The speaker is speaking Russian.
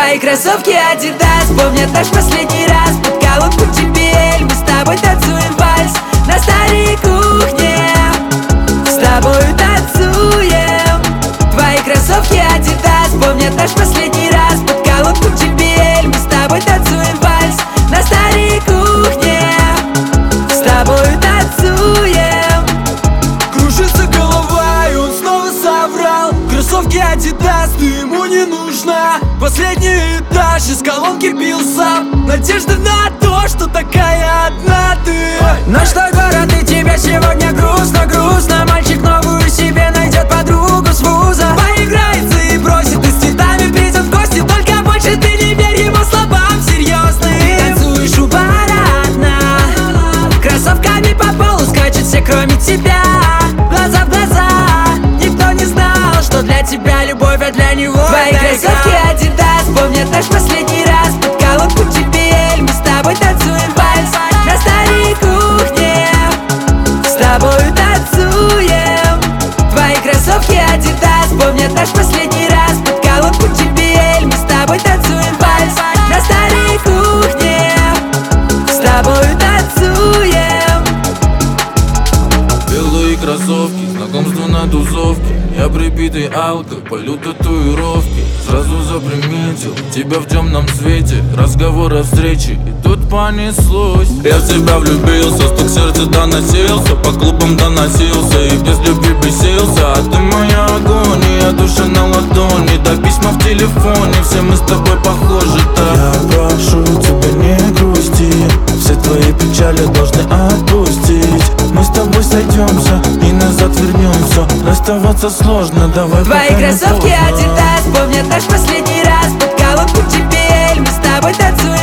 Твои кроссовки Adidas помнят наш последний раз. Под колонку JBL мы с тобой танцуем вальс на старой кухне. С тобою танцуем. Твои кроссовки Adidas помнят наш последний раз. Под колонку JBL мы с тобой танцуем вальс на старой кухне. С тобою танцуем. Кружится голова, и он снова соврал. Кроссовки Adidas, ты ему не нужна. Последний этаж, из колонки бил сам. Надежда на то, что такая одна ты. Ну что, город, и тебе сегодня грустно, грустно. Мальчик новую себе найдет подругу с вуза. Поиграется и бросит, и с цветами придет в гости. Только больше ты не верь его словам серьезным. Ты танцуешь у бара одна, кроссовками по полу скачут все, кроме тебя. Глаза в глаза, никто не знал, что для тебя любовь, а для него твои кроссовки Adidas помнят наш последний раз. Под колонку JBL мы с тобой танцуем вальс на старой кухне. С тобою танцуем. Твои кроссовки Adidas помнят наш последний раз. Под колонку JBL мы с тобой танцуем вальс на старой кухне. С тобою танцуем. Белые кроссовки, знакомство на тусовке. Я прибитый алко, полю татуировки. Сразу заприметил тебя в темном свете. Разговор о встрече, и тут понеслось. Я в тебя влюбился, стук сердца доносился. По клубам доносился, и без любви бесился. А ты моя агония, душа на ладони. Да письма в телефоне, все мы с тобой похожи, да. Я прошу тебя, не грусти. Все твои печали должны отпустить. Мы с тобой сойдемся и назад вернемся. Расставаться сложно, давай. Твои кроссовки Adidas помнят наш последний раз. Под колонку JBL мы с тобой танцуем